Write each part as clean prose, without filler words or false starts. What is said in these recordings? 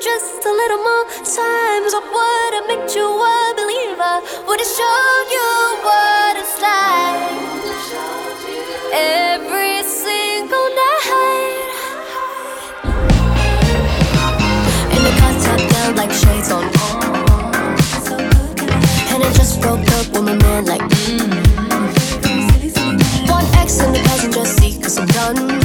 just a little more time, I would've made you a believer. Would've showed you what it's like every single night. In the car top down like shades on, and I just broke up with my man like One X in the passenger seat cause I'm done.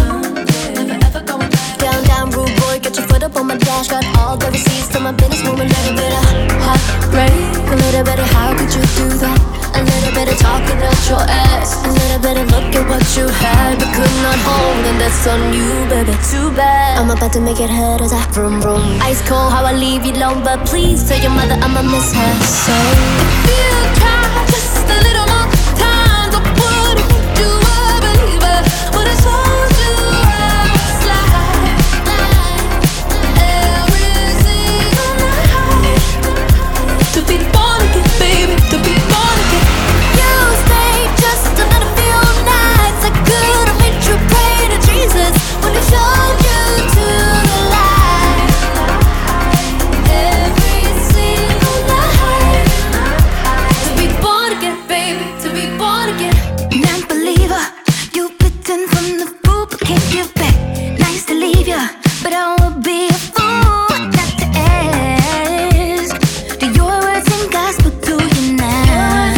Down, down, rude boy, get your foot up on my dash. Got all the receipts to my business woman. Little bit of heartbreak, a little bit of how could you do that? A little bit of talking out your ass, a little bit of look at what you had but could not hold, and that's on you, baby, too bad. I'm about to make it hurt as I vroom vroom. Ice cold how I leave you alone, but please tell your mother I'ma miss her. So if you try just a little more time, I would've made you a believer. Would've told you I was like every single night. To be born again, baby, to be born again. You stayed just a little few nights. I could've made you pray to Jesus when he showed you to the light. Every single night. To be born again, baby, to be born again. Non-believer, you bitten from the fruit but can't give back. Nice to leave ya, but I would be a fool not to ask. Do your words and gospel to you now?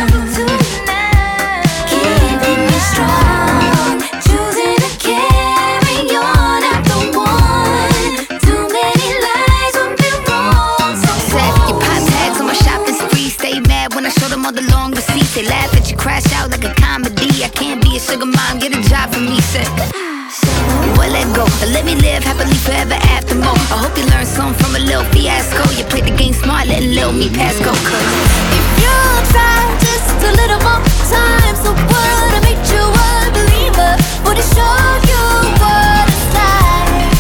Keeping me strong, choosing to carry on after one. Too many lies would be wrong. So set your pop tags on my shopping spree. Stay mad when I show them all the long receipts. They laugh at you, crash out like a comedy. I can't be a sugar mom, get a job for me, said. Well, let go, but let me live happily forever after more. I hope you learned something from a little fiasco. You played the game smart, letting little me pass go. Cause if you try just a little more time, so would've made you a believer. Would've showed you what it's like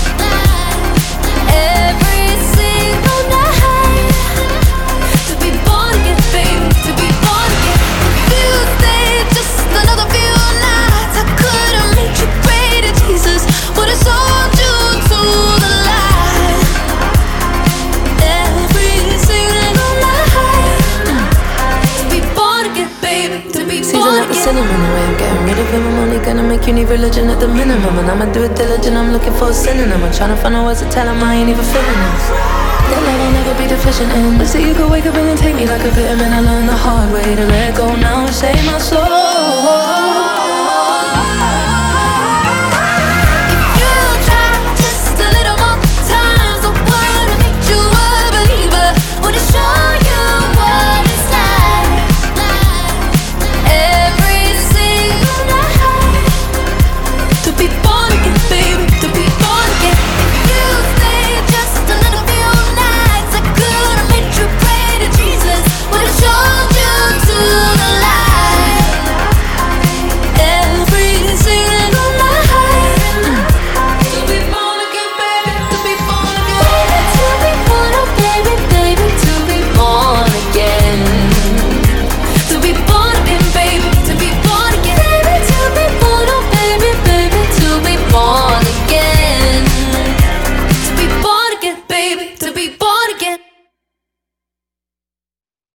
every single night. To be born again, baby, to be born again. If you stayed just another few nights, I could've made you pray to Jesus. Would've sold you to the light every single night. To be born again, baby, to be Season born like the again. cinnamon, the way I'm getting rid of him. I'm only gonna make you need religion at the minimum, and I'ma do it diligent. I'm looking for a synonym. I'm trying to find a words to tell him I ain't even feeling this. That love I'll never be deficient in. But see, you could wake up and then take me like a vitamin. I learned the hard way to let go now and save my soul.